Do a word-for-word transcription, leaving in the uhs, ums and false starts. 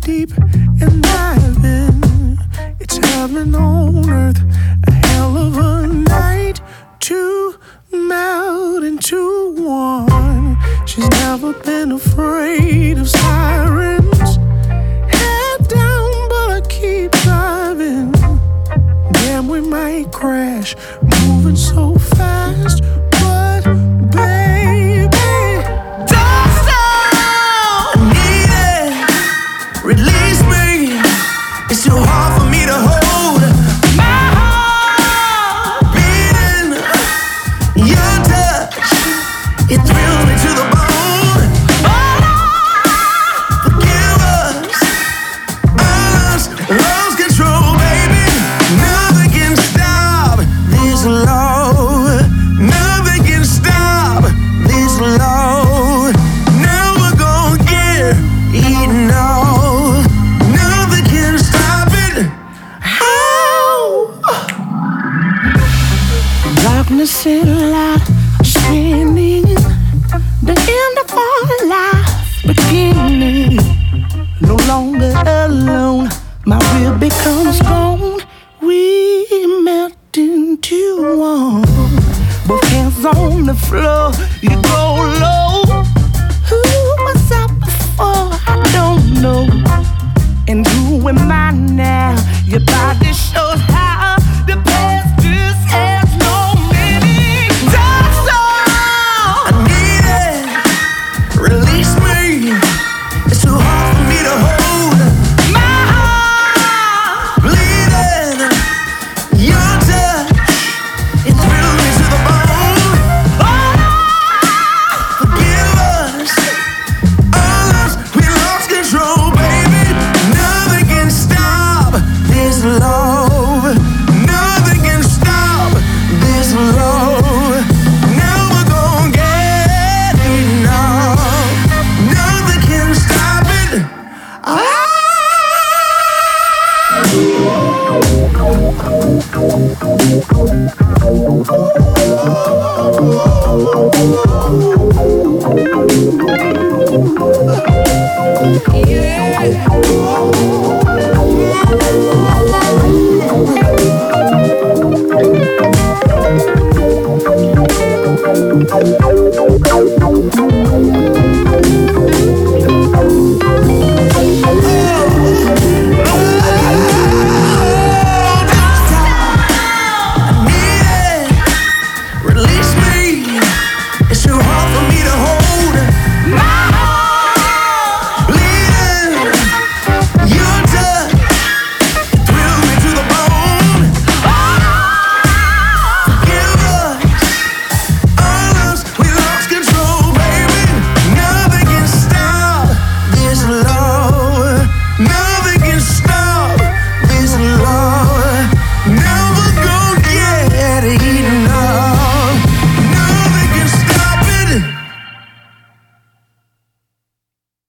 deep and dive in. It's heaven on earth, a hell of a night to melt into one. She's never been afraid of sirens. Head down, but I keep driving. Damn, we might crash, moving so fast. But baby, don't stop. I need it. Release me. It's too hard for me to hold. My heart beating. Your touch, it thrills me to the bone. Oh Lord, forgive us. Us lost control, baby. Nothing can stop this love. Nothing can stop this love. Never gonna get enough. Nothing can stop it. How? Darkness and light spinning. The end of our life beginning. No longer alone. My will becomes bone. We melt into one. Both hands on the floor. You go low. Who was I before? I don't know. And who am I now? Your body shows how the past just has no meaning. That's all. I need it. Release me. It's too hard for me to hold. My heart bleeding. Your touch, it thrills me to the bone. Oh Lord, forgive us. All us, we lost control, baby. Nothing can stop this love. Nothing can stop this love. Never gonna get enough. Nothing can stop it. Ah! Yeah.